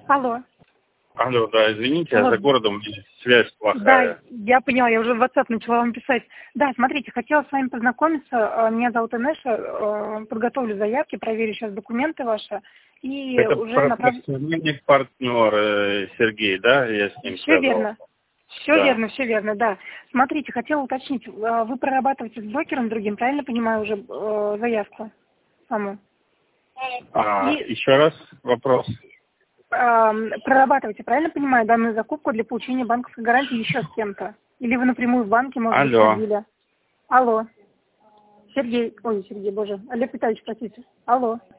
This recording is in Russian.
Алло. Алло, да, извините, Алло. я за городом, связь плохая. Да, я поняла, я уже в WhatsApp начала вам писать. Да, смотрите, хотела с вами познакомиться. Меня зовут Инесса, подготовлю заявки, проверю сейчас документы ваши. И Это уже направлю... партнер Сергей, да? Я с ним Все связывался. верно. Да. Все верно, да. Смотрите, хотела уточнить, вы прорабатываете с брокером другим, правильно понимаю, уже заявку саму? И Еще раз вопрос. прорабатываете, правильно понимаю, данную закупку для получения банковской гарантии еще с кем-то? Или вы напрямую в банке, может быть, Алло. ходили? Алло. Сергей, боже, Олег Витальевич, простите. Алло.